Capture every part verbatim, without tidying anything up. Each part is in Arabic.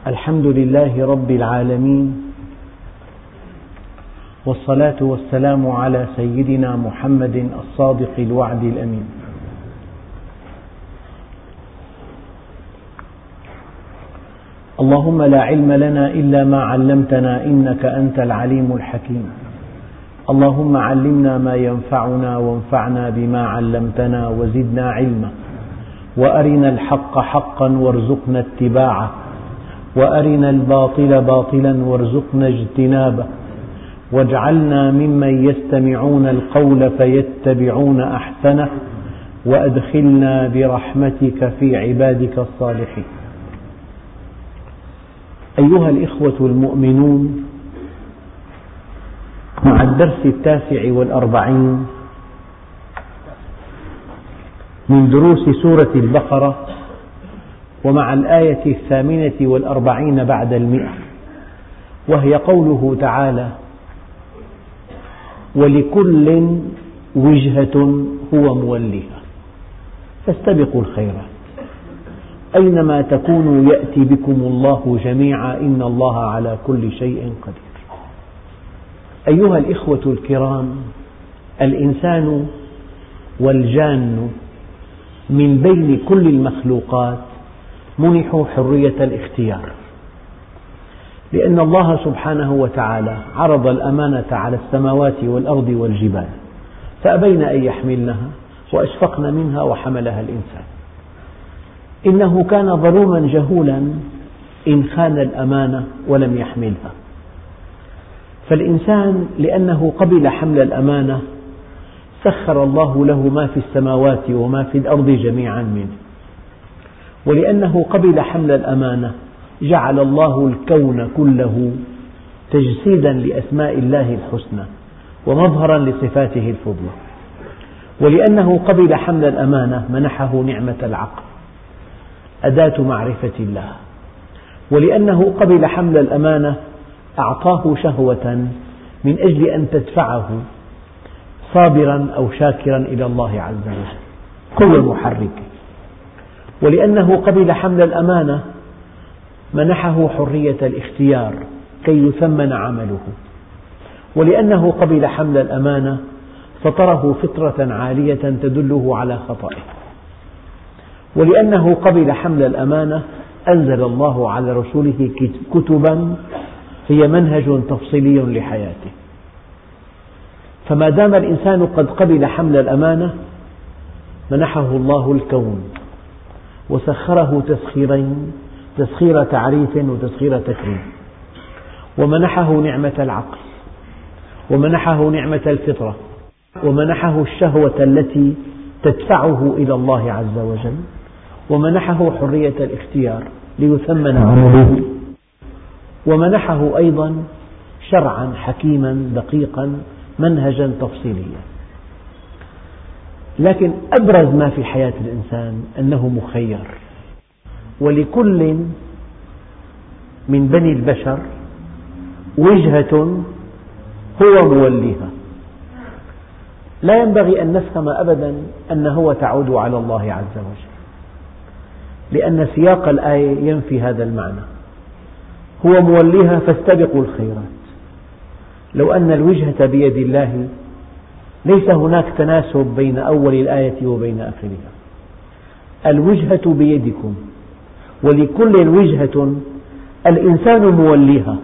الحمد لله رب العالمين، والصلاة والسلام على سيدنا محمد الصادق الوعد الأمين. اللهم لا علم لنا إلا ما علمتنا إنك أنت العليم الحكيم. اللهم علمنا ما ينفعنا وانفعنا بما علمتنا وزدنا علما، وأرنا الحق حقا وارزقنا اتباعه، وأرنا الباطل باطلا وارزقنا اجتنابه، واجعلنا ممن يستمعون القول فيتبعون أحسنه، وأدخلنا برحمتك في عبادك الصالحين. أيها الإخوة المؤمنون، مع الدرس التاسع والأربعين من دروس سورة البقرة، ومع الآية الثامنة والأربعين بعد المئة، وهي قوله تعالى: ولكل وجهة هو موليها فاستبقوا الخيرات أينما تكونوا يأتي بكم الله جميعا إن الله على كل شيء قدير. أيها الإخوة الكرام، الإنسان والجان من بين كل المخلوقات منحوا حرية الاختيار، لأن الله سبحانه وتعالى عرض الأمانة على السماوات والأرض والجبال فأبين أن يحملنها وأشفقن منها وحملها الإنسان، إنه كان ظلوما جهولا إن خان الأمانة ولم يحملها. فالإنسان لأنه قبل حمل الأمانة سخر الله له ما في السماوات وما في الأرض جميعا منه، ولأنه قبل حمل الأمانة جعل الله الكون كله تجسيدا لأسماء الله الحسنى ومظهرا لصفاته الفضلى، ولأنه قبل حمل الأمانة منحه نعمة العقل أداة معرفة الله، ولأنه قبل حمل الأمانة أعطاه شهوة من أجل أن تدفعه صابرا أو شاكرا إلى الله عز وجل، قوة محركة. ولأنه قبل حمل الأمانة منحه حرية الاختيار كي يثمن عمله، ولأنه قبل حمل الأمانة فطره فطرة عالية تدله على خطئه، ولأنه قبل حمل الأمانة أنزل الله على رسوله كتبا هي منهج تفصيلي لحياته. فما دام الإنسان قد قبل حمل الأمانة منحه الله الكون وسخره تسخيرين، تسخير تعريف وتسخير تكريم، ومنحه نعمة العقل، ومنحه نعمة الفطرة، ومنحه الشهوة التي تدفعه إلى الله عز وجل، ومنحه حرية الاختيار ليثمن عمله، ومنحه أيضا شرعا حكيما دقيقا منهجا تفصيليا. لكن أبرز ما في حياة الإنسان أنه مخير، ولكل من بني البشر وجهة هو موليها. لا ينبغي أن نفهم أبدا أنه تعود على الله عز وجل، لأن سياق الآية ينفي هذا المعنى. هو موليها فاستبقوا الخيرات. لو أن الوجهة بيد الله ليس هناك تناسب بين أول الآية وبين آخرها. الوجهة بيدكم، ولكل وجهة الإنسان موليها،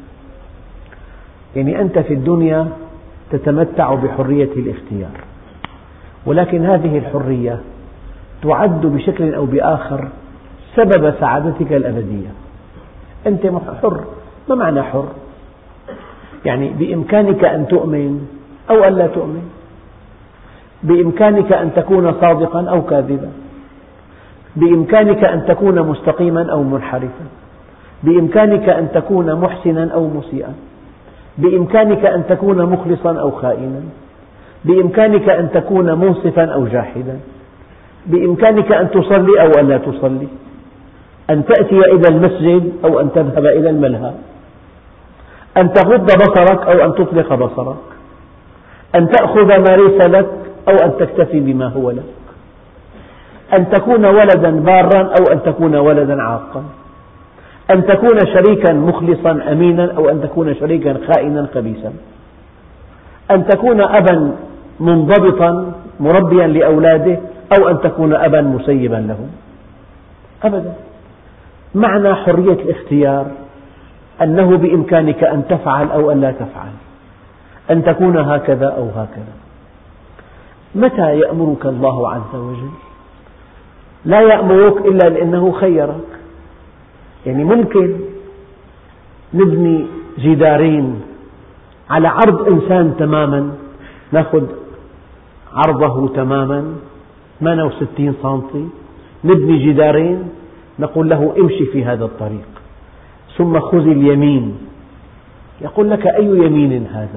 يعني أنت في الدنيا تتمتع بحرية الاختيار، ولكن هذه الحرية تعد بشكل أو بآخر سبب سعادتك الأبدية. أنت حر. ما معنى حر؟ يعني بإمكانك أن تؤمن أو ألا تؤمن، بإمكانك أن تكون صادقا أو كاذبا، بإمكانك أن تكون مستقيما أو منحرفا، بإمكانك أن تكون محسنا أو مسيئا، بإمكانك أن تكون مخلصا أو خائنا، بإمكانك أن تكون منصفا أو جاحدا، بإمكانك أن تصلي أو ألا تصلي، أن تأتي إلى المسجد أو أن تذهب إلى الملهى، أن تغض بصرك أو أن تطلق بصرك، أن تأخذ ما ليس لك أو أن تكتفي بما هو لك، أن تكون ولدا بارا أو أن تكون ولدا عاقا، أن تكون شريكا مخلصا أمينا أو أن تكون شريكا خائنا خبيثا، أن تكون أبا منضبطا مربيا لأولاده أو أن تكون أبا مسيبا لهم، أبدا. معنى حرية الاختيار أنه بإمكانك أن تفعل أو أن لا تفعل، أن تكون هكذا أو هكذا. متى يأمرك الله عز وجل؟ لا يأمرك إلا لأنه خيرك. يعني ممكن نبني جدارين على عرض إنسان تماما، نأخذ عرضه تماما ثمانية وستين سنتي، نبني جدارين نقول له امشي في هذا الطريق ثم خذ اليمين. يقول لك أي يمين هذا؟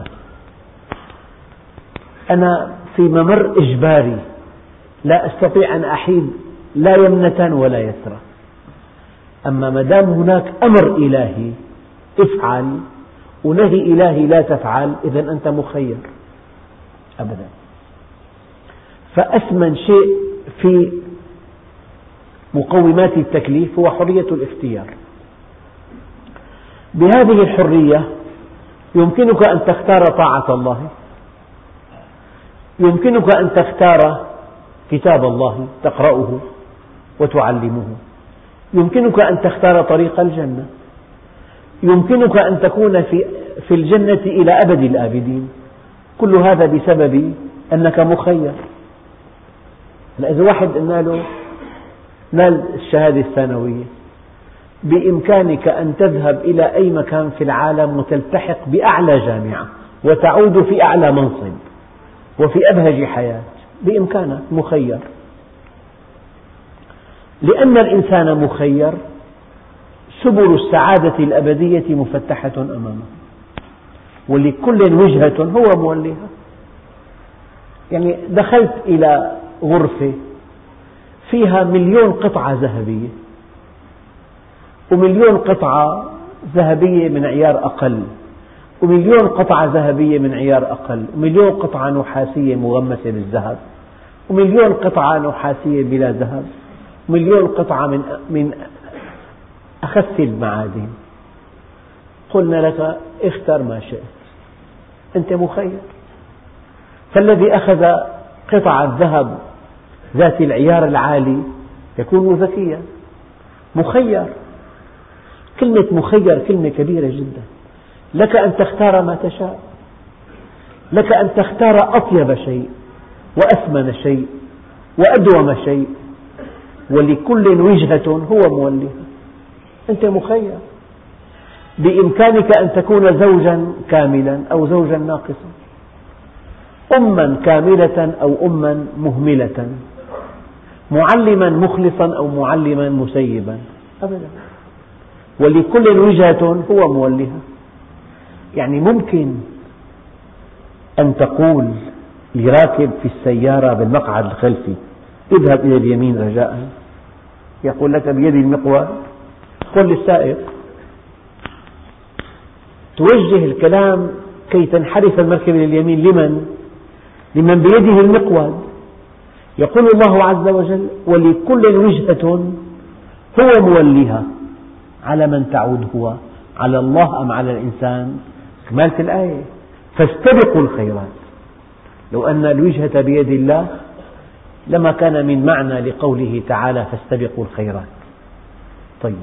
أنا في ممر إجباري لا أستطيع أن أحيد لا يمنة ولا يسرى. أما ما دام هناك أمر إلهي افعل ونهي إلهي لا تفعل، إذن أنت مخير أبدا. فأثمن شيء في مقومات التكليف هو حرية الاختيار. بهذه الحرية يمكنك أن تختار طاعة الله، يمكنك أن تختار كتاب الله تقرأه وتعلمه، يمكنك أن تختار طريق الجنة، يمكنك أن تكون في, في الجنة إلى أبد الآبدين. كل هذا بسبب أنك مخير. إذا واحد قلنا له نال الشهادة الثانوية، بإمكانك أن تذهب إلى أي مكان في العالم وتلتحق بأعلى جامعة وتعود في أعلى منصب وفي أبهج حياة، بإمكانك، مخير. لأن الإنسان مخير سبل السعادة الأبدية مفتحة أمامه، ولكل وجهة هو موليها. يعني دخلت إلى غرفة فيها مليون قطعة ذهبية ومليون قطعة ذهبية من عيار أقل ومليون قطعة ذهبية من عيار أقل ومليون قطعة نحاسية مغمسة بالذهب ومليون قطعة نحاسية بلا ذهب ومليون قطعة من من أخف المعادن. قلنا لك اختر ما شئت، أنت مخير. فالذي أخذ قطعة ذهب ذات العيار العالي يكون ذكيا مخير. كلمة مخير كلمة كبيرة جدا. لك أن تختار ما تشاء، لك أن تختار أطيب شيء وأثمن شيء وأدوم شيء، ولكل وجهة هو موليها. أنت مخير. بإمكانك أن تكون زوجا كاملا أو زوجا ناقصا، أما كاملة أو أما مهملة، معلما مخلصا أو معلما مسيبا، أبدا. ولكل وجهة هو موليها. يعني ممكن أن تقول لراكب في السيارة بالمقعد الخلفي اذهب إلى اليمين رجاء، يقول لك بيدي المقود، قل للسائق توجه الكلام كي تنحرف المركبة لليمين. لمن؟ لمن بيده المقود. يقول الله عز وجل ولكل وجهة هو موليها. على من تعود هو؟ على الله أم على الإنسان؟ كمالة الآية. فاستبقوا الخيرات. لو أن الوجهة بيد الله لما كان من معنى لقوله تعالى فاستبقوا الخيرات. طيب،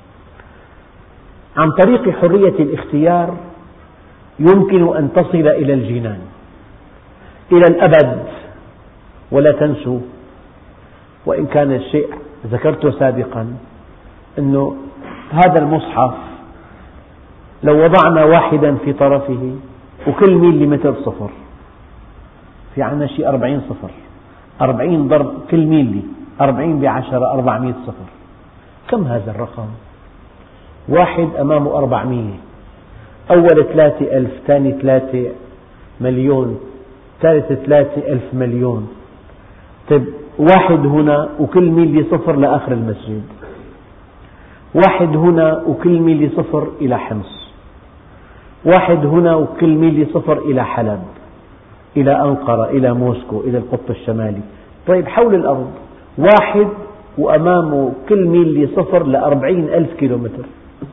عن طريق حرية الاختيار يمكن أن تصل إلى الجنان، إلى الأبد. ولا تنسوا، وإن كان الشيء ذكرته سابقا، أنه هذا المصحف لو وضعنا واحدا في طرفه وكل ميلي متر صفر، في عنا شيء أربعين صفر، أربعين ضرب كل ميلي أربعين بعشرة أربعمائة صفر. كم هذا الرقم؟ واحد أمامه أربعمائة، أول ثلاثة ألف، ثاني ثلاثة مليون، ثالث ثلاثة ألف مليون. طيب واحد هنا وكل ميلي صفر لآخر المسجد، واحد هنا وكل ميلي صفر إلى حمص، واحد هنا وكل ميلي صفر إلى حلب، إلى أنقرة، إلى موسكو، إلى القطب الشمالي. طيب حول الأرض واحد وأمامه كل ميلي صفر لأربعين ألف كيلومتر.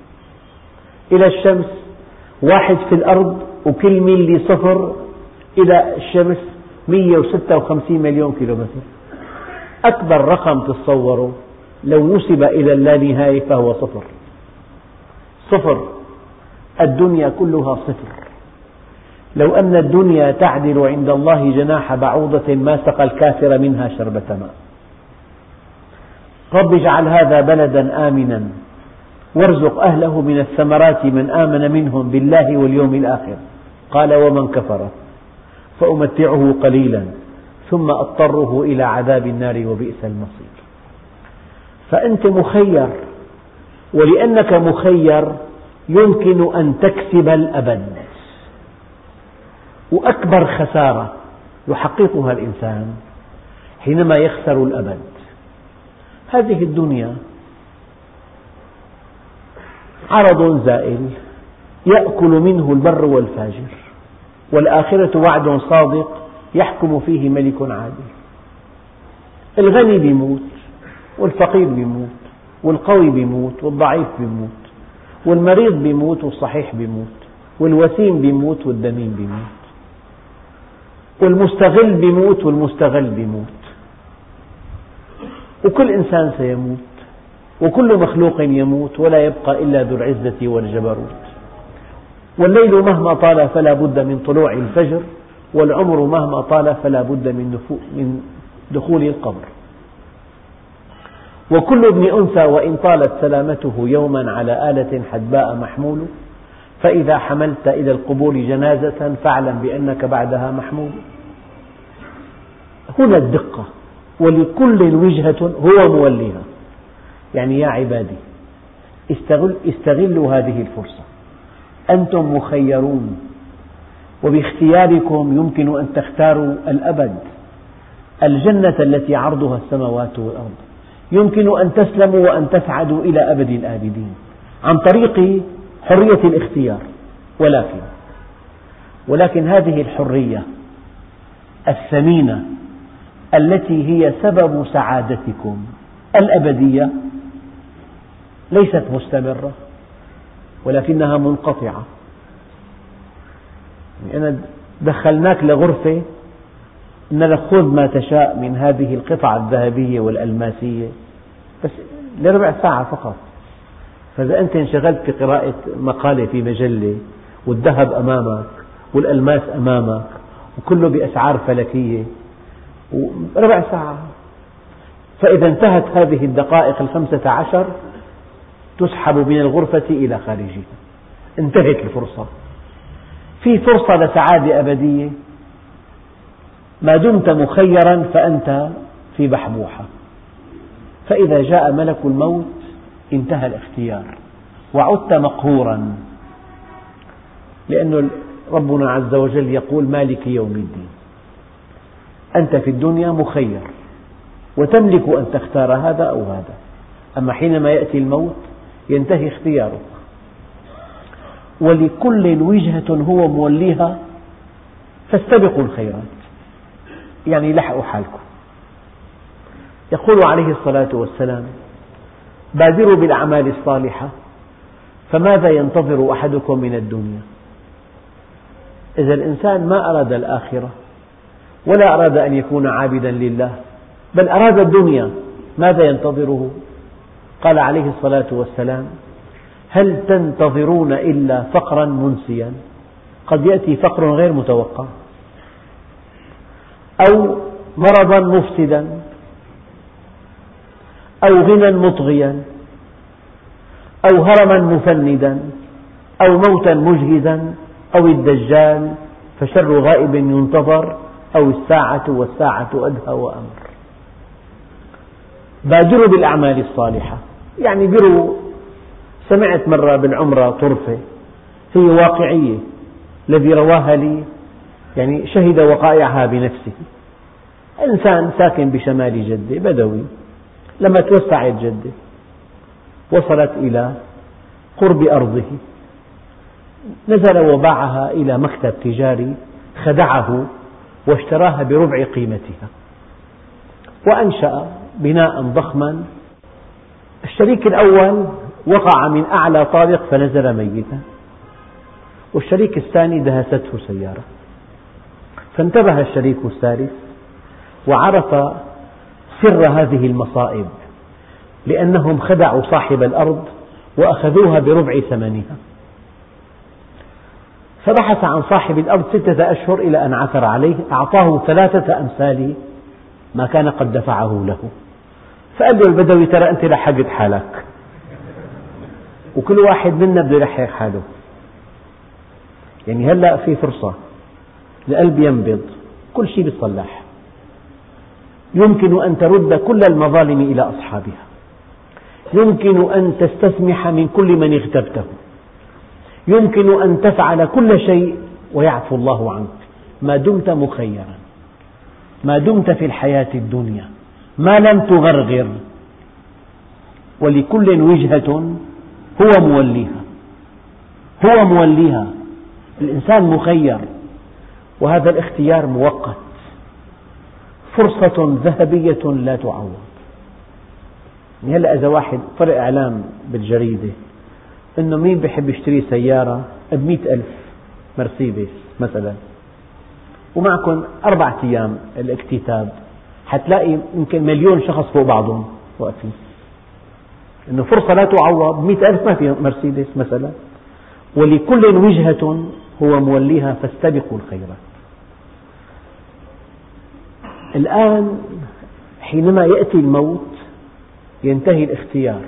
إلى الشمس واحد في الأرض، وكل ميل صفر إلى الشمس مئة وستة وخمسين مليون كيلومتر. أكبر رقم تتصوره لو نسب إلى اللانهاية فهو صفر. صفر، الدنيا كلها صفر. لو أن الدنيا تعدل عند الله جناح بعوضة ما سقى الكافر منها شربة ماء. رب اجعل هذا بلدا آمنا وارزق أهله من الثمرات من آمن منهم بالله واليوم الآخر. قال ومن كفر فأمتعه قليلا ثم أضطره إلى عذاب النار وبئس المصير. فأنت مخير، ولأنك مخير يمكن أن تكسب الأبد. وأكبر خسارة يحققها الإنسان حينما يخسر الأبد. هذه الدنيا عرض زائل يأكل منه البر والفاجر، والآخرة وعد صادق يحكم فيه ملك عادل. الغني بيموت، والفقير بيموت، والقوي بيموت، والضعيف بيموت، والمريض بيموت، والصحيح بيموت، والوسيم بيموت، والدميم بيموت، والمستغل بيموت، والمستغل بيموت، وكل إنسان سيموت، وكل مخلوق يموت، ولا يبقى إلا ذو العزة والجبروت. والليل مهما طال فلا بد من طلوع الفجر، والعمر مهما طال فلا بد من دخول القبر. وكل ابن أنثى وإن طالت سلامته يوما على آلة حدباء محمول، فإذا حملت إلى القبور جنازة فاعلم بأنك بعدها محمول. هنا الدقة. ولكل وجهة هو موليها. يعني يا عبادي استغل استغلوا هذه الفرصة، أنتم مخيرون، وباختياركم يمكن أن تختاروا الأبد، الجنة التي عرضها السماوات والأرض. يمكن أن تسلموا وأن تسعدوا إلى أبد الآبدين عن طريق حرية الاختيار. ولكن ولكن هذه الحرية الثمينة التي هي سبب سعادتكم الأبدية ليست مستمرة، ولكنها منقطعة. يعني أنا دخلناك لغرفة إن لك خذ ما تشاء من هذه القطع الذهبية والألماسية بس لربع ساعة فقط. فإذا أنت انشغلت بقراءة مقالة في مجلة والذهب أمامك والألماس أمامك وكله بأسعار فلكية وربع ساعة، فإذا انتهت هذه الدقائق الخمسة عشر تسحب من الغرفة إلى خارجها، انتهت الفرصة. في فرصة لسعادة أبدية، ما دمت مخيرا فأنت في بحبوحة. فإذا جاء ملك الموت انتهى الاختيار وعدت مقهورا، لأن ربنا عز وجل يقول مالك يوم الدين. أنت في الدنيا مخير وتملك أن تختار هذا أو هذا، أما حينما يأتي الموت ينتهي اختيارك. ولكل وجهة هو موليها فاستبقوا الخيرات، يعني لحقوا حالكم. يقول عليه الصلاة والسلام بادروا بالأعمال الصالحة فماذا ينتظر أحدكم من الدنيا. إذا الإنسان ما أراد الآخرة ولا أراد أن يكون عابدا لله بل أراد الدنيا، ماذا ينتظره؟ قال عليه الصلاة والسلام هل تنتظرون إلا فقرا منسيا؟ قد يأتي فقر غير متوقع، أو مرضا مفسدا، أو غنى مطغيا، أو هرما مفندا، أو موتا مجهزا، أو الدجال فشر غائب ينتظر، أو الساعة والساعة أدهى وأمر. بادروا بالأعمال الصالحة، يعني بروا. سمعت مرة بالعمرة طرفة هي واقعية، الذي رواها لي يعني شهد وقائعها بنفسه. إنسان ساكن بشمال جدة بدوي، لما توسعت جدة وصلت إلى قرب أرضه نزل وباعها إلى مكتب تجاري خدعه واشتراها بربع قيمتها، وأنشأ بناء ضخما. الشريك الأول وقع من أعلى طابق فنزل ميتا، والشريك الثاني دهسته سيارة. فانتبه الشريك الثالث وعرف سر هذه المصائب، لأنهم خدعوا صاحب الأرض وأخذوها بربع ثمنها، فبحث عن صاحب الأرض ستة أشهر إلى أن عثر عليه، أعطاه ثلاثة أمثال ما كان قد دفعه له. فقال له البدوي ترى أنت لحقت حالك، وكل واحد منا بده يلحق حاله. يعني هلأ في فرصة، القلب ينبض، كل شيء بيتصلح، يمكن أن ترد كل المظالم إلى أصحابها، يمكن أن تستسمح من كل من اغتبته، يمكن أن تفعل كل شيء ويعفو الله عنك ما دمت مخيرا، ما دمت في الحياة الدنيا، ما لم تغرغر. ولكل وجهة هو موليها، هو موليها. الإنسان مخير، وهذا الاختيار مؤقت، فرصة ذهبية لا تعوض. هلأ إذا واحد طلع إعلان بالجريدة إنه مين بيحب يشتري سيارة بمئة ألف مرسيدس مثلا، ومعكم أربعة أيام الاكتتاب، حتلاقي يمكن مليون شخص فوق بعضهم واقفين، إنه فرصة لا تعوض. مئة ألف ما في مرسيدس مثلا. ولكل وجهة هو موليها فاستبقوا الخيرات. الآن حينما يأتي الموت ينتهي الاختيار.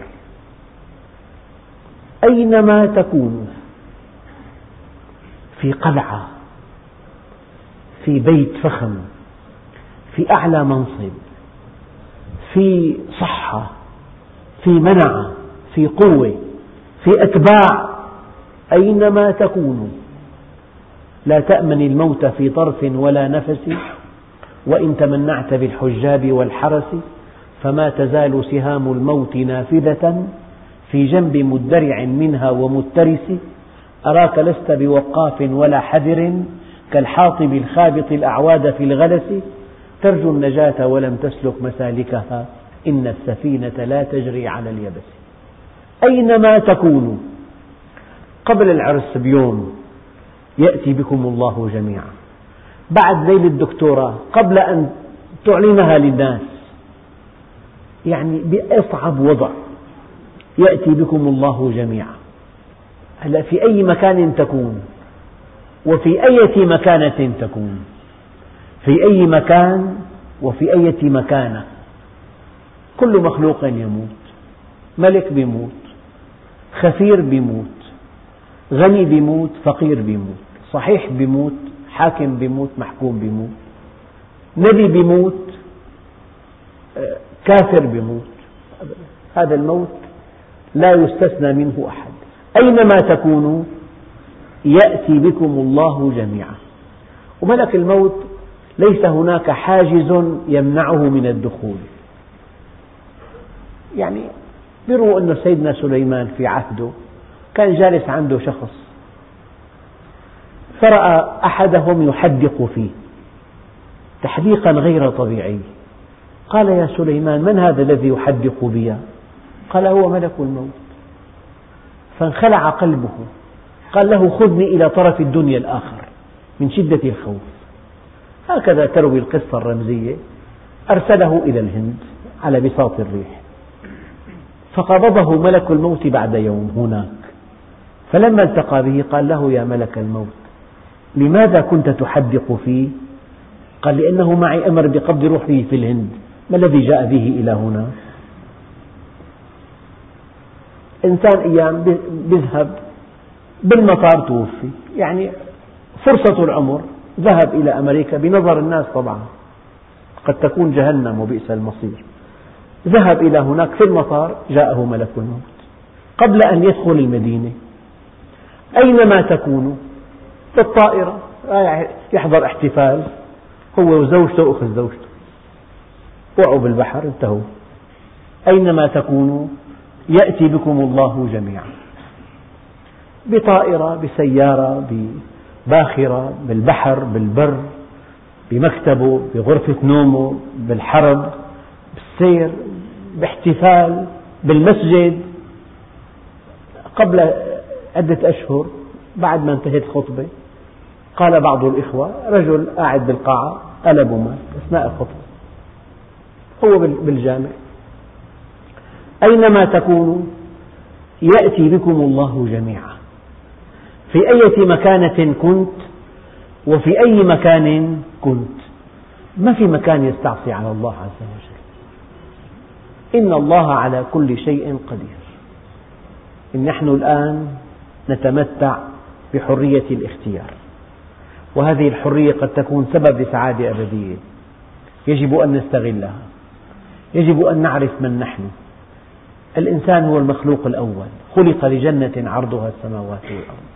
أينما تكونوا، في قلعة، في بيت فخم، في أعلى منصب، في صحة، في منعة، في قوة، في أتباع، أينما تكونوا لا تأمن الموت في طرف ولا نفس، وإن تمنعت بالحجاب والحرس، فما تزال سهام الموت نافذة في جنب مدرع منها ومترس، أراك لست بوقاف ولا حذر، كالحاطب الخابط الأعواد في الغلس، ترجو النجاة ولم تسلك مسالكها، إن السفينة لا تجري على اليبس. أينما تكونوا. قبل العرس بيوم يأتي بكم الله جميعا، بعد ليلة الدكتوراه قبل أن تعلنها للناس، يعني بأصعب وضع يأتي بكم الله جميعا. هلا في أي مكان تكون، وفي أي مكانة تكون، في أي مكان وفي أي مكانة، كل مخلوق يموت. ملك بيموت، خفير بيموت، غني بيموت، فقير بيموت، صحيح بيموت، حاكم بيموت، محكوم بيموت، نبي بيموت، كافر بيموت. هذا الموت لا يستثنى منه أحد. أينما تكونوا يأتي بكم الله جميعا. وملك الموت ليس هناك حاجز يمنعه من الدخول. يعني يروى أن سيدنا سليمان في عهده كان جالس عنده شخص، فرأى أحدهم يحدق فيه تحديقا غير طبيعي. قال يا سليمان من هذا الذي يحدق بي؟ قال هو ملك الموت. فانخلع قلبه، قال له خذني إلى طرف الدنيا الآخر من شدة الخوف. هكذا تروي القصة الرمزية. أرسله إلى الهند على بساط الريح، فقبضه ملك الموت بعد يوم هناك. فلما التقى به قال له يا ملك الموت لماذا كنت تحدق فيه؟ قال لأنه معي أمر بقبض روحي في الهند. ما الذي جاء به إلى هنا؟ إنسان أيام بيذهب بالمطار توفي، يعني فرصة العمر، ذهب إلى أمريكا بنظر الناس طبعا قد تكون جهنم وبئس المصير. ذهب إلى هناك في المطار جاءه ملك الموت قبل أن يدخل المدينة. أينما تكونوا، في الطائرة يحضر احتفال هو وزوجته وأخذ زوجته، وقعوا بالبحر انتهوا. أينما تكونوا يأتي بكم الله جميعا، بطائرة، بسيارة، بباخرة، بالبحر، بالبر، بمكتبه، بغرفة نومه، بالحرب، بالسير، باحتفال، بالمسجد. قبل عدة أشهر بعد ما انتهت الخطبة قال بعض الإخوة رجل قاعد بالقاعة قلبوا مات أثناء الخطبة، هو بالجامع. أينما تكونوا يأتي بكم الله جميعا، في أي مكانة كنت وفي أي مكان كنت، ما في مكان يستعصي على الله عز وجل. إن الله على كل شيء قدير. إن نحن الآن نتمتع بحرية الاختيار، وهذه الحرية قد تكون سبب لسعادة أبدية، يجب أن نستغلها، يجب أن نعرف من نحن. الإنسان هو المخلوق الأول، خلق لجنة عرضها السماوات والأرض.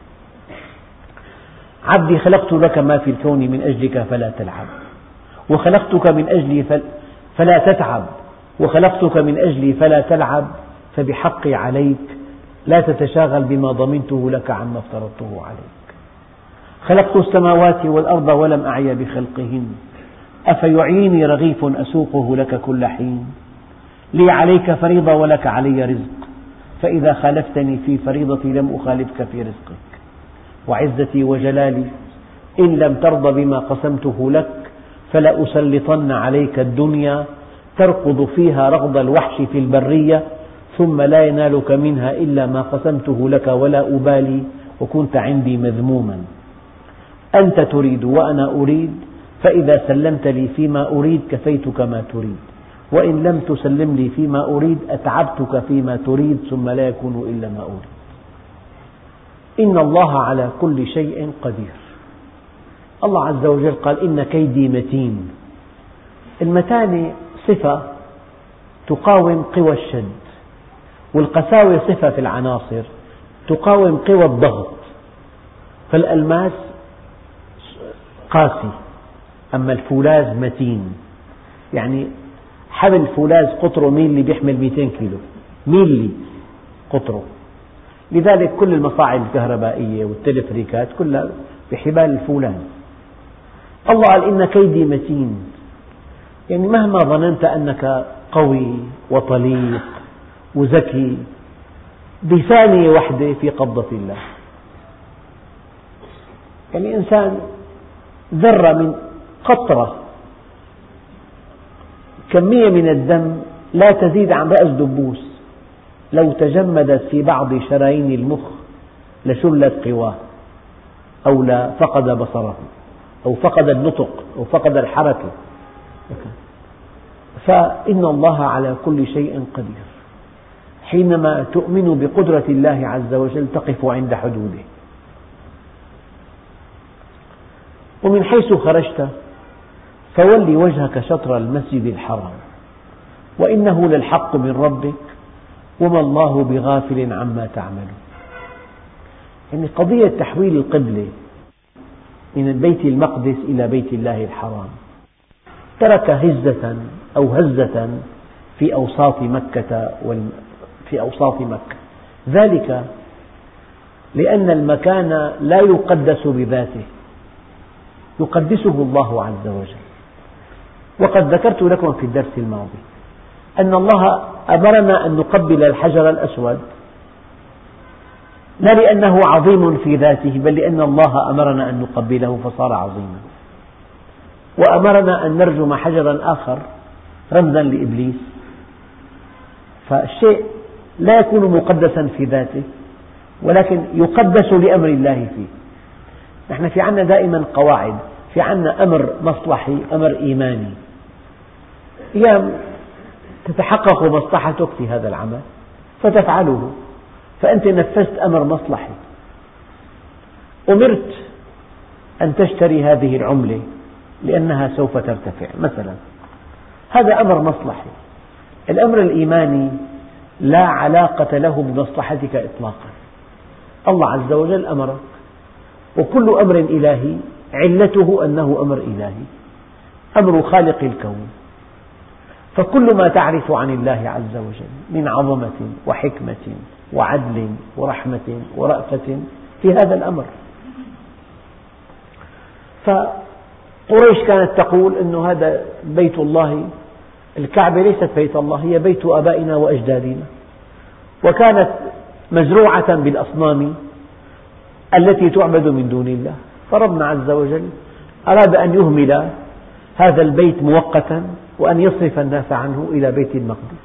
عبدي خلقت لك ما في الكون من أجلك فلا تلعب، وخلقتك من أجلي فلا تتعب، وخلقتك من أجلي فلا تلعب، فبحقي عليك لا تتشاغل بما ضمنته لك عما افترضته عليك. خلقت السماوات والأرض ولم أعي بخلقهن، أفيعيني رغيف أسوقه لك كل حين، لي عليك فريضة ولك علي رزق، فإذا خالفتني في فريضتي لم أخالفك في رزقك، وعزتي وجلالي إن لم ترض بما قسمته لك فلأسلطن عليك الدنيا تركض فيها رغض الوحش في البرية، ثم لا ينالك منها إلا ما قسمته لك ولا أبالي، وكنت عندي مذموما. أنت تريد وأنا أريد، فإذا سلمت لي فيما أريد كفيتك ما تريد، وإن لم تسلم لي فيما أريد أتعبتك فيما تريد، ثم لا يكون إلا ما أريد. إن الله على كل شيء قدير. الله عز وجل قال إن كيدي متين. المتانة صفة تقاوم قوى الشد، والقساوة صفة في العناصر تقاوم قوى الضغط. فالألماس قاسي، أما الفولاذ متين، يعني حبل فولاذ قطره ميلي بيحمل مئتين كيلو، ميلي قطره. لذلك كل المصاعد الكهربائية والتلفريكات كلها بحبال الفولاذ. الله قال إن كيدي متين، يعني مهما ظننت أنك قوي وطليق وذكي، بثانية واحدة في قبضة الله. يعني إنسان ذرة من قطرة كمية من الدم لا تزيد عن رأس دبوس، لو تجمدت في بعض شرايين المخ لشلت قواه، أو لفقد بصره، أو فقد النطق، أو فقد الحركة. فإن الله على كل شيء قدير. حينما تؤمن بقدرة الله عز وجل تقف عند حدوده. ومن حيث خرجت فول وجهك شطر المسجد الحرام وإنه للحق من ربك وما الله بغافل عما تعملون. يعني قضية تحويل القبلة من بيت المقدس إلى بيت الله الحرام ترك هزة أو هزة في أوساط مكة في أوساط مكة، ذلك لأن المكان لا يقدس بذاته، يقدسه الله عز وجل. وقد ذكرت لكم في الدرس الماضي أن الله أمرنا أن نقبل الحجر الأسود لا لأنه عظيم في ذاته، بل لأن الله أمرنا أن نقبله فصار عظيما، وأمرنا أن نرجم حجرا آخر رمزا لإبليس. فالشيء لا يكون مقدسا في ذاته، ولكن يقدس لأمر الله فيه. نحن في عنا دائما قواعد، في عنا أمر مصلحي، أمر إيماني. أيام تتحقق مصلحتك في هذا العمل فتفعله، فأنت نفذت أمر مصلحي. أمرت أن تشتري هذه العملة لأنها سوف ترتفع مثلا، هذا أمر مصلحي. الأمر الإيماني لا علاقة له بمصلحتك إطلاقا. الله عز وجل أمرك، وكل أمر إلهي علته أنه أمر إلهي، أمر خالق الكون. فكل ما تعرف عن الله عز وجل من عظمة وحكمة وعدل ورحمة ورأفة في هذا الأمر. فقريش كانت تقول أن هذا بيت الله، الكعبة ليست بيت الله، هي بيت آبائنا وأجدادنا. وكانت مزروعة بالأصنام التي تعبد من دون الله. فربنا عز وجل أراد أن يهمل هذا البيت مؤقتا وأن يصرف الناس عنه إلى بيت المقدس.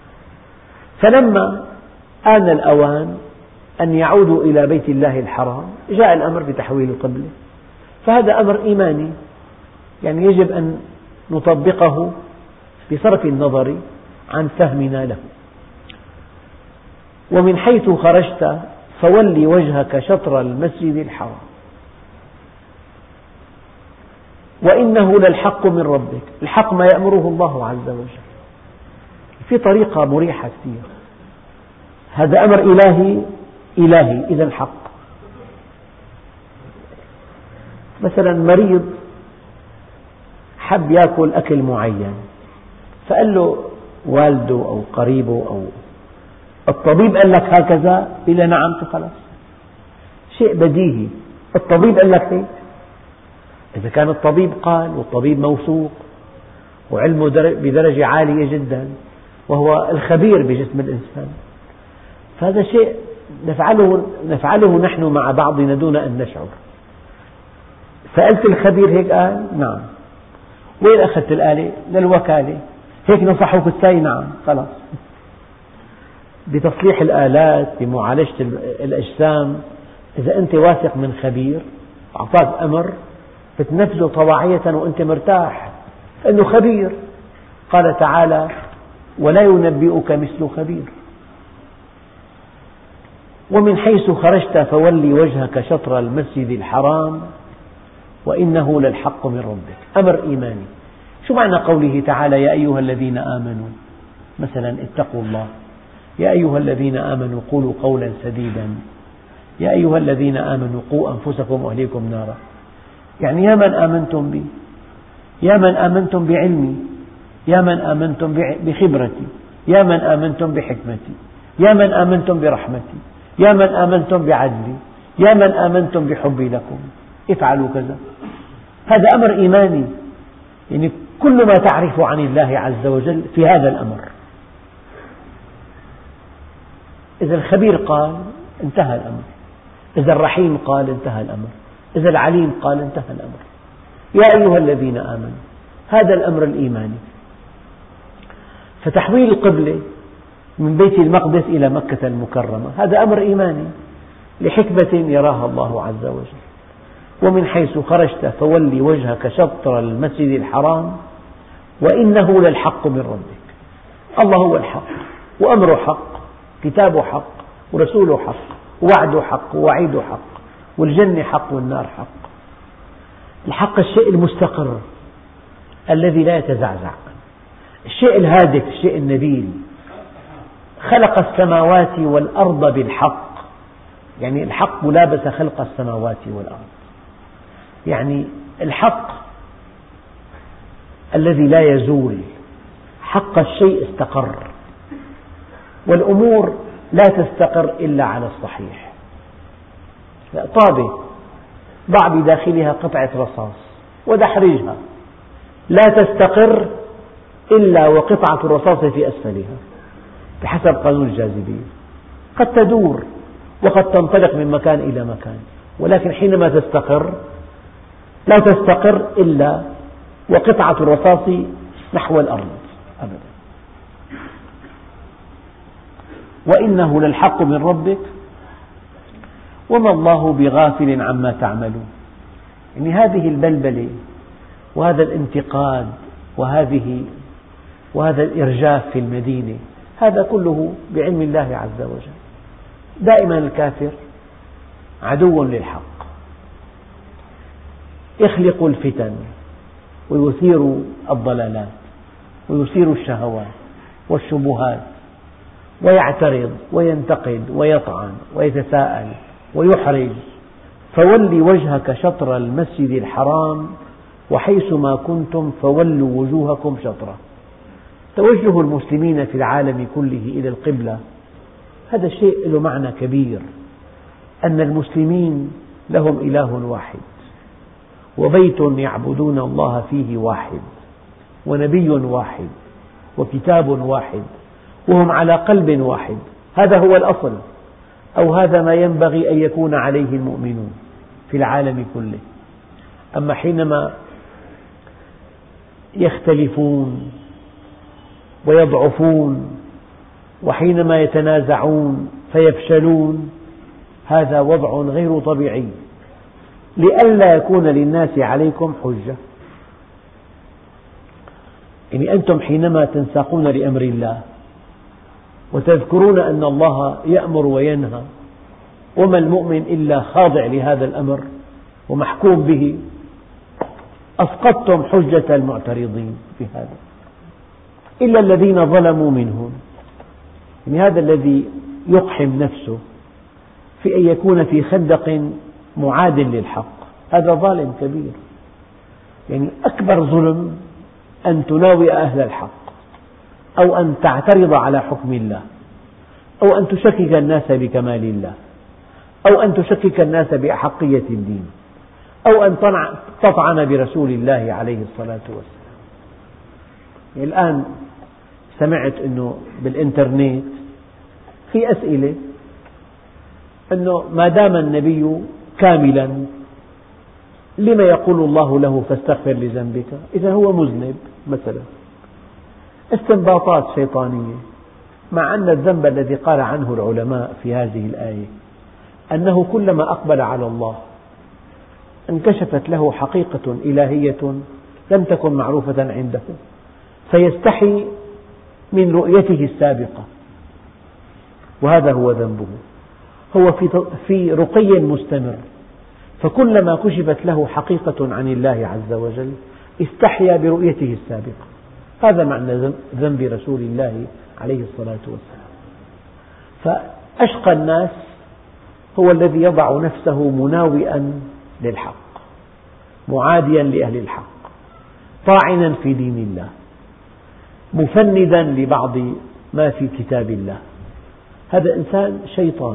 فلما آن الأوان أن يعودوا إلى بيت الله الحرام جاء الأمر بتحويل القبلة. فهذا أمر إيماني، يعني يجب أن نطبقه بصرف النظر عن فهمنا له. ومن حيث خرجت فول وجهك شطر المسجد الحرام وإنه للحق من ربك. الحق ما يأمره الله عز وجل، في طريقة مريحة كثير. هذا أمر إلهي إلهي إذا حق. مثلا مريض حب يأكل أكل معين، فقال له والده أو قريبه أو الطبيب قال لك هكذا، قال نعم خلاص، شيء بديهي، الطبيب قال لك هيك. إذا كان الطبيب قال والطبيب موثوق وعلمه بدرجة عالية جدا وهو الخبير بجسم الإنسان، فهذا شيء نفعله, نفعله نحن مع بعضنا دون أن نشعر. سألت الخبير هيك قال نعم. وين أخذت الآلة؟ للوكالة. هيك نصحوك الساي؟ نعم خلاص. بتصليح الآلات، بمعالجة الأجسام، إذا أنت واثق من خبير أعطاك أمر فتنفذه طواعية وأنت مرتاح لأنه خبير. قال تعالى ولا ينبئك مثل خبير. ومن حيث خرجت فولي وجهك شطر المسجد الحرام وإنه للحق من ربك. أمر إيماني. شو معنى قوله تعالى يا أيها الذين آمنوا؟ مثلا اتقوا الله، يا أيها الذين آمنوا قولوا قولا سديدا، يا أيها الذين آمنوا قوا أنفسكم وأهليكم نارا. يعني يا من آمنتم بي، يا من آمنتم بعلمي، يا من آمنتم بخبرتي، يا من آمنتم بحكمتي، يا من آمنتم برحمتي، يا من آمنتم بعدلي، يا من آمنتم بحبي لكم، افعلوا كذا. هذا أمر إيماني، يعني كل ما تعرف عن الله عز وجل في هذا الأمر. إذا الخبير قال انتهى الأمر، إذا الرحيم قال انتهى الأمر، إذا العليم قال انتهى الأمر. يا أيها الذين آمنوا، هذا الأمر الإيماني. فتحويل القبلة من بيت المقدس إلى مكة المكرمة هذا أمر إيماني لحكمة يراها الله عز وجل. ومن حيث خرجت فولي وجهك شطر المسجد الحرام وإنه للحق من ربك. الله هو الحق وأمره حق، كتابه حق ورسوله حق ووعده حق ووعيده حق، والجنة حق والنار حق. الحق الشيء المستقر الذي لا يتزعزع، الشيء الهادف، الشيء النبيل. خلق السماوات والأرض بالحق، يعني الحق ملابس خلق السماوات والأرض، يعني الحق الذي لا يزول. حق الشيء استقر، والأمور لا تستقر إلا على الصحيح. طابة ضع بداخلها قطعة رصاص ودحرجها، لا تستقر إلا وقطعة الرصاص في أسفلها بحسب قانون الجاذبية. قد تدور وقد تنطلق من مكان إلى مكان، ولكن حينما تستقر لا تستقر إلا وقطعة الرصاص نحو الأرض أبدا. وإنه للحق من ربك وما الله بغافل عما تعملون. يعني هذه البلبلة وهذا الانتقاد وهذه وهذا الإرجاف في المدينة هذا كله بعلم الله عز وجل. دائما الكافر عدو للحق، يخلق الفتن ويثير الضلالات ويثير الشهوات والشبهات ويعترض وينتقد ويطعن ويتساءل ويحرج. فولي وجهك شطر المسجد الحرام وحيث ما كنتم فولوا وجوهكم شطره. توجه المسلمين في العالم كله إلى القبلة هذا شيء له معنى كبير، أن المسلمين لهم إله واحد وبيت يعبدون الله فيه واحد ونبي واحد وكتاب واحد وهم على قلب واحد. هذا هو الأصل. أو هذا ما ينبغي أن يكون عليه المؤمنون في العالم كله. أما حينما يختلفون ويضعفون وحينما يتنازعون فيفشلون، هذا وضع غير طبيعي، لئلا يكون للناس عليكم حجة. يعني أنتم حينما تنساقون لأمر الله وتذكرون أن الله يأمر وينهى، وما المؤمن إلا خاضع لهذا الأمر ومحكوم به، أسقطتم حجة المعترضين في هذا، إلا الذين ظلموا منهم. يعني هذا الذي يقحم نفسه في أن يكون في خندق معاد للحق، هذا ظالم كبير. يعني أكبر ظلم أن تناوئ أهل الحق، أو أن تعترض على حكم الله، أو أن تشكك الناس بكمال الله، أو أن تشكك الناس بأحقية الدين، أو أن تطعن برسول الله عليه الصلاة والسلام. يعني الآن سمعت أنه بالإنترنت في أسئلة أنه ما دام النبي كاملا لما يقول الله له فاستغفر لذنبك إذا هو مذنب مثلا؟ استنباطات شيطانية، مع أن الذنب الذي قال عنه العلماء في هذه الآية أنه كلما أقبل على الله انكشفت له حقيقة إلهية لم تكن معروفة عنده، فيستحي من رؤيته السابقة، وهذا هو ذنبه. هو في رقي مستمر، فكلما كشفت له حقيقة عن الله عز وجل استحيا برؤيته السابقة. هذا معنى ذنب رسول الله عليه الصلاة والسلام. فأشقى الناس هو الذي يضع نفسه مناوئا للحق، معاديا لأهل الحق، طاعنا في دين الله، مفندا لبعض ما في كتاب الله. هذا إنسان شيطان.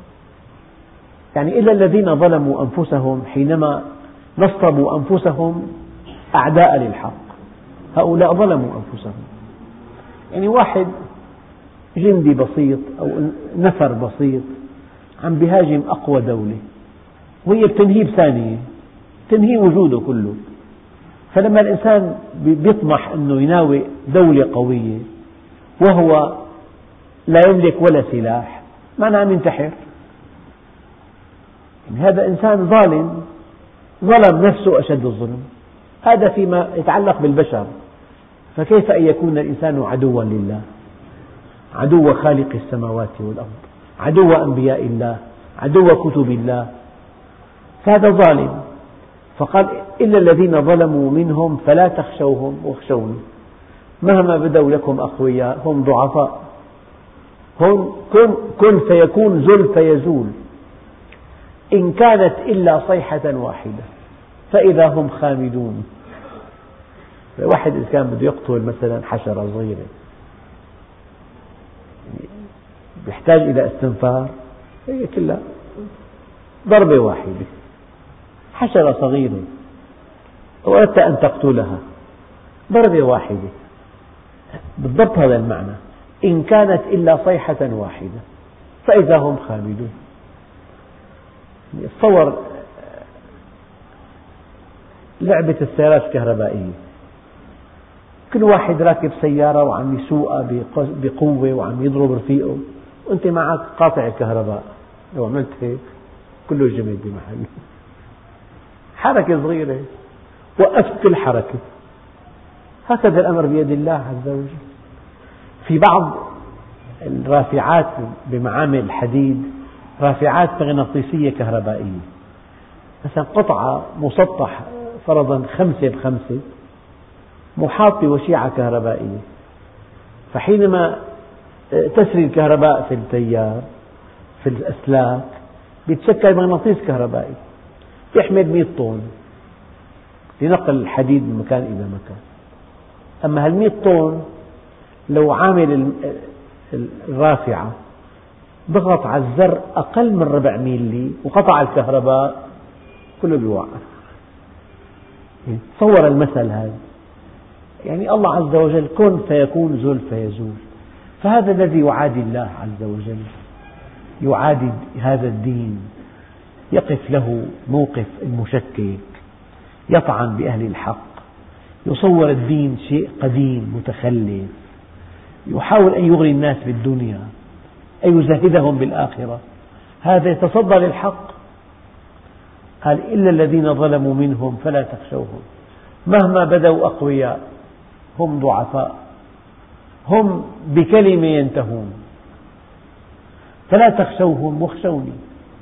يعني إلا الذين ظلموا أنفسهم حينما نصبوا أنفسهم أعداء للحق، هؤلاء ظلموا أنفسهم. يعني واحد جندي بسيط أو نفر بسيط عم بيهاجم أقوى دولة، وهي بتنهيه بثانية، تنهي وجوده كله. فلما الإنسان بيطمح أنه يناوئ دولة قوية وهو لا يملك ولا سلاح، معناه عم ينتحر. يعني هذا إنسان ظالم، ظلم نفسه أشد الظلم. هذا فيما يتعلق بالبشر، فكيف أن يكون الإنسان عدوا لله، عدو خالق السماوات والأرض، عدو أنبياء الله، عدو كتب الله؟ فهذا ظالم. فقال إلا الذين ظلموا منهم فلا تخشوهم واخشوني، مهما بدوا لكم أقوياء هم ضعفاء. هون كن, كن فيكون، زل فيزول. إن كانت إلا صيحة واحدة فإذا هم خامدون. واحد إذا كان بده يقتل مثلا حشرة صغيرة يحتاج إلى استنفار، هي كلها ضربة واحدة، حشرة صغيرة وأردت أن تقتلها ضربة واحدة، بالضبط هذا المعنى. إن كانت إلا صيحة واحدة فإذا هم خامدون. تصور لعبة السيارات الكهربائية، كل واحد راكب سيارة وعم يسوقها بقوة وعم يضرب رفيقه، وأنت معك قاطع الكهرباء، لو عملت هيك كله جمد بمحله. حركة صغيرة وقفت كل حركة. هكذا الأمر بيد الله عز وجل. في بعض الرافعات بمعامل الحديد رافعات مغناطيسية كهربائية، مثلا قطعة مسطح فرضا خمسة بخمسة محاط بوشيعة كهربائية، فحينما تسري الكهرباء في التيار في الأسلاك يتشكل مغناطيس كهربائي يحمل مئة طن لنقل الحديد من مكان إلى مكان. أما هالمئة طن لو عامل الرافعة ضغط على الزر أقل من ربع ميلي وقطع الكهرباء كله بيوقف. تصور المثل هذا. يعني الله عز وجل كن فيكون، زل فيزول. فهذا الذي يعادي الله عز وجل، يعادي هذا الدين، يقف له موقف المشكك، يطعن بأهل الحق، يصور الدين شيء قديم متخلف، يحاول أن يغري الناس بالدنيا، أن يزهدهم بالآخرة، هذا يتصدى للحق. قال إلا الذين ظلموا منهم فلا تخشوهم، مهما بدوا أقوياء هم ضعفاء، هم بكلمة ينتهون، فلا تخشوهم واخشوني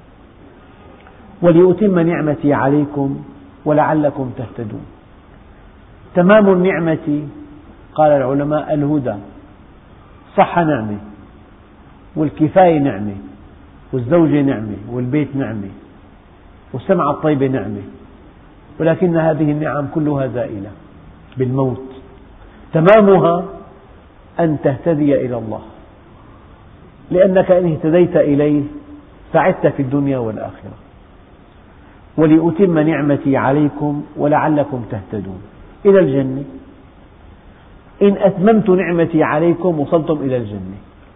ولأتم نعمتي عليكم ولعلكم تهتدون. تمام النعمة قال العلماء الهدى، صحة نعمة، والكفاية نعمة، والزوجة نعمة، والبيت نعمة، والسمعة الطيبة نعمة، ولكن هذه النعم كلها زائلة بالموت. تمامها أن تهتدي إلى الله، لأنك إن اهتديت إليه سعدت في الدنيا والآخرة. ولأتم نعمتي عليكم ولعلكم تهتدون إلى الجنة. إن أتممت نعمتي عليكم وصلتم إلى الجنة.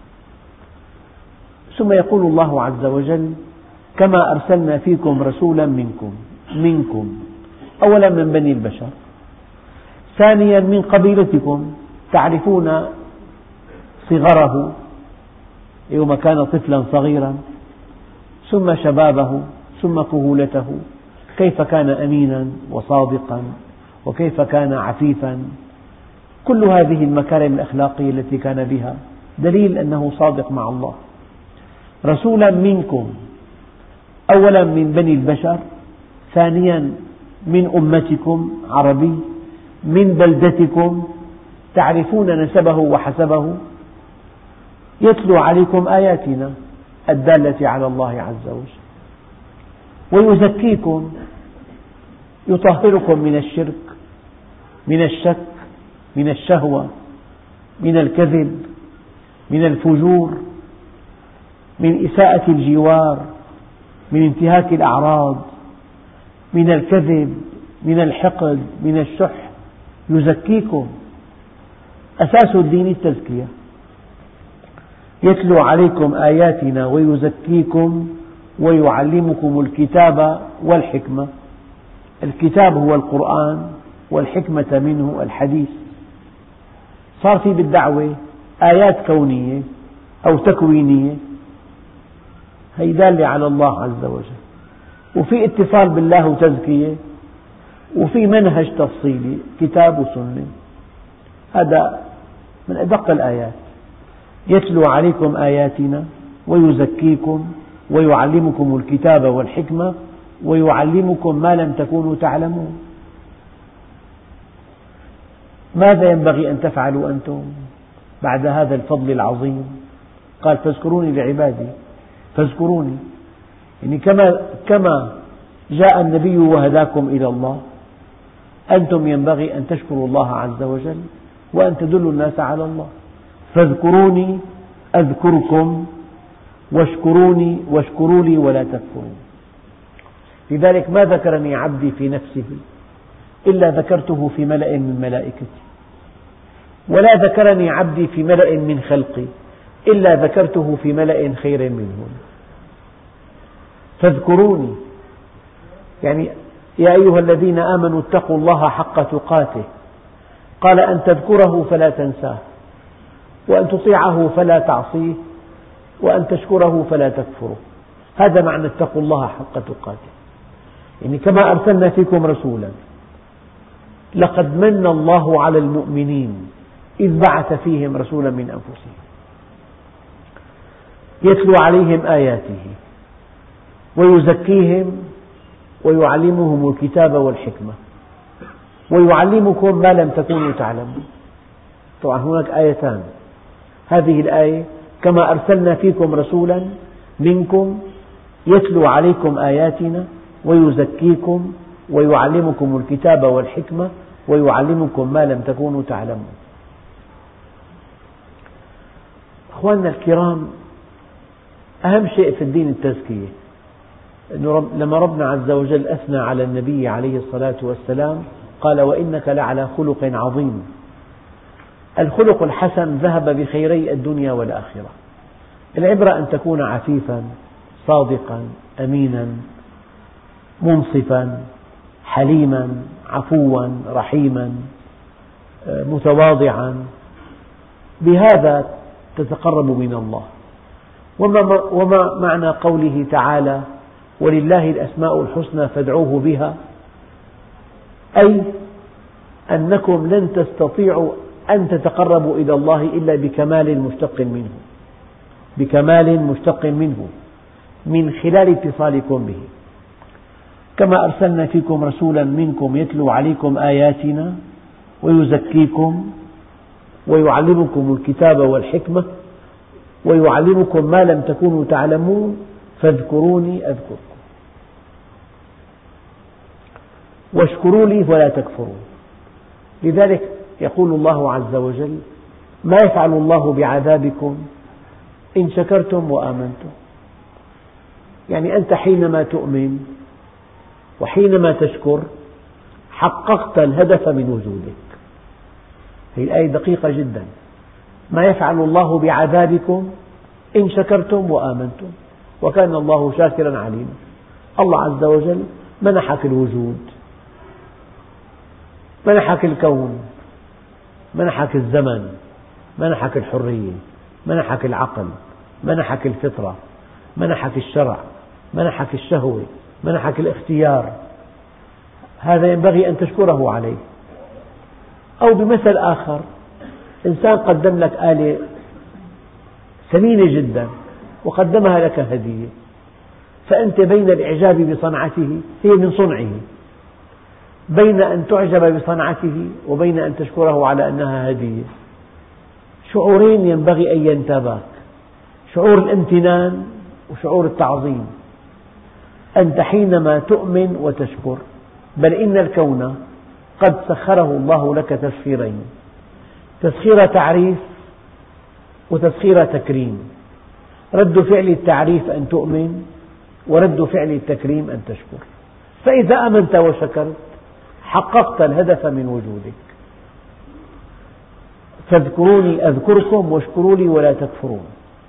ثم يقول الله عز وجل: كما أرسلنا فيكم رسولا منكم منكم أولا من بني البشر، ثانيا من قبيلتكم، تعرفون صغره يوم كان طفلا صغيرا، ثم شبابه، ثم كهولته، كيف كان أمينا وصادقا، وكيف كان عفيفا. كل هذه المكارم الأخلاقية التي كان بها دليل أنه صادق مع الله. رسولا منكم، أولا من بني البشر، ثانيا من أمتكم عربي، من بلدتكم، تعرفون نسبه وحسبه، يتلو عليكم آياتنا الدالة على الله عز وجل، ويزكيكم، يطهركم من الشرك، من الشك، من الشهوة، من الكذب، من الفجور، من إساءة الجوار، من انتهاك الأعراض، من الكذب، من الحقد، من الشح، يزكيكم. أساس الدين التزكية. يتلو عليكم آياتنا ويزكيكم ويعلمكم الكتاب والحكمة. الكتاب هو القرآن، والحكمة منه الحديث. صار في بالدعوة آيات كونية أو تكوينية هي دالة على الله عز وجل، وفي اتصال بالله وتزكية، وفي منهج تفصيلي كتاب وسنة. هذا من أدق الآيات. يتلو عليكم آياتنا ويزكيكم ويعلمكم الكتاب والحكمة ويعلمكم ما لم تكونوا تعلمون. ماذا ينبغي أن تفعلوا أنتم بعد هذا الفضل العظيم؟ قال: فاذكروني لعبادي. فاذكروني يعني كما كما جاء النبي وهداكم إلى الله، أنتم ينبغي أن تشكروا الله عز وجل وأن تدلوا الناس على الله. فاذكروني أذكركم واشكروني واشكروا لي ولا تكفرون. لذلك ما ذكرني عبدي في نفسه إلا ذكرته في ملأ من ملائكتي، ولا ذكرني عبدي في ملأ من خلقي إلا ذكرته في ملأ خير منهم. فاذكروني يعني يا أيها الذين آمنوا اتقوا الله حق تقاته. قال أن تذكره فلا تنساه، وأن تطيعه فلا تعصيه، وأن تشكره فلا تكفره. هذا معنى اتقوا الله حق تقاته. يعني كما أرسلنا فيكم رسولا لقد من الله على المؤمنين إذ بعث فيهم رسولا من أنفسهم يتلو عليهم آياته ويزكيهم ويعلمهم الكتاب والحكمة ويعلمكم ما لم تكونوا تعلمون. طبعا هناك آيتان. هذه الآية كما أرسلنا فيكم رسولا منكم يتلو عليكم آياتنا ويزكيكم ويعلمكم الكتاب والحكمة ويعلمكم ما لم تكونوا تعلمون. أخواننا الكرام، أهم شيء في الدين التزكية. إنه لما ربنا عز وجل أثنى على النبي عليه الصلاة والسلام قال: وإنك لعلى خلق عظيم. الخلق الحسن ذهب بخيري الدنيا والآخرة. العبرة أن تكون عفيفا صادقا أمينا منصفا حليما عفوا رحيما متواضعا، بهذا تتقرب من الله. وما, وما معنى قوله تعالى ولله الأسماء الحسنى فادعوه بها؟ أي أنكم لن تستطيعوا أن تتقربوا إلى الله إلا بكمال مشتق منه، بكمال مشتق منه من خلال اتصالكم به. كما أرسلنا فيكم رسولا منكم يتلو عليكم آياتنا ويزكيكم ويعلمكم الكتاب والحكمة ويعلمكم ما لم تكونوا تعلمون فاذكروني أذكركم واشكروا لي ولا تكفرون. لذلك يقول الله عز وجل ما يفعل الله بعذابكم إن شكرتم وآمنتم. يعني أنت حينما تؤمن وحينما تشكر حققت الهدف من وجودك. هذه الآية دقيقة جدا. ما يفعل الله بعذابكم إن شكرتم وآمنتم وكان الله شاكرا عليما. الله عز وجل منحك الوجود، منحك الكون، منحك الزمن، منحك الحرية، منحك العقل، منحك الفطرة، منحك الشرع، منحك الشهوة، منحك الاختيار. هذا ينبغي أن تشكره عليه. أو بمثل آخر، إنسان قدم لك آلة ثمينة جدا وقدمها لك هدية، فأنت بين الإعجاب بصنعته، هي من صنعه، بين أن تعجب بصنعته وبين أن تشكره على أنها هدية، شعورين ينبغي أن ينتاباك، شعور الامتنان وشعور التعظيم. أنت حينما تؤمن وتشكر، بل إن الكون قد سخره الله لك تسخيرين، تسخير تعريف وتسخير تكريم. رد فعل التعريف أن تؤمن، ورد فعل التكريم أن تشكر. فإذا آمنت وشكرت حققت الهدف من وجودك. فاذكروني أذكركم واشكروا لي ولا تكفرون.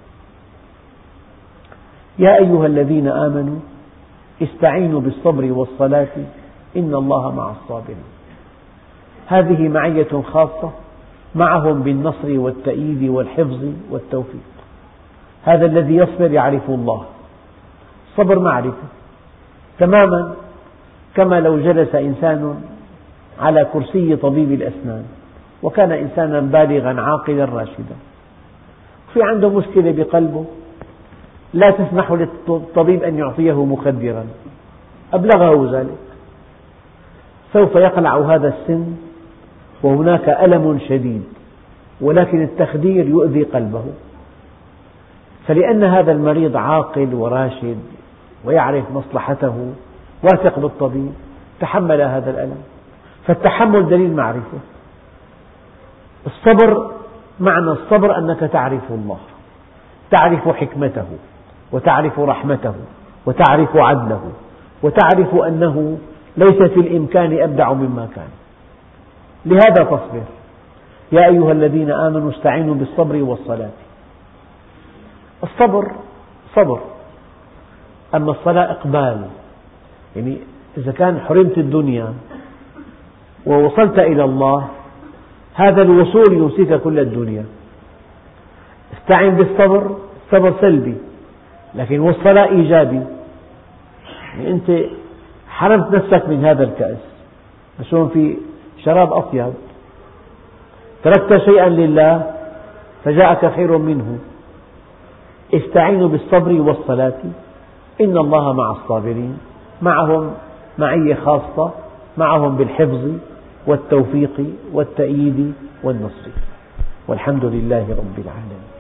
يا أيها الذين آمنوا استعينوا بالصبر والصلاة إن الله مع الصابرين. هذه معية خاصة معهم بالنصر والتأييد والحفظ والتوفيق. هذا الذي يصبر يعرف الله. الصبر معرفة تماما، كما لو جلس إنسان على كرسي طبيب الأسنان وكان إنسانا بالغا عاقلا راشدا، في عنده مشكلة بقلبه لا تسمح للطبيب أن يعطيه مخدرا، أبلغه ذلك، سوف يقلع هذا السن وهناك ألم شديد، ولكن التخدير يؤذي قلبه. فلأن هذا المريض عاقل وراشد ويعرف مصلحته واثق بالطبيب تحمل هذا الألم. فالتحمل دليل معرفة. الصبر، معنى الصبر أنك تعرف الله، تعرف حكمته وتعرف رحمته وتعرف عدله وتعرف أنه ليس في الإمكان أبدع مما كان، لهذا تصبر. يا أيها الذين آمنوا استعينوا بالصبر والصلاة. الصبر صبر، أما الصلاة إقبال. يعني إذا كان حرمت الدنيا ووصلت إلى الله، هذا الوصول يوصيك كل الدنيا. استعن بالصبر، الصبر سلبي، لكن والصلاة إيجابي. يعني أنت حرمت نفسك من هذا الكأس، بس هون في شراب أطيب، تركت شيئا لله فجاءك خير منه. استعينوا بالصبر والصلاة إن الله مع الصابرين. معهم معية خاصة، معهم بالحفظ والتوفيق والتأييد والنصر. والحمد لله رب العالمين.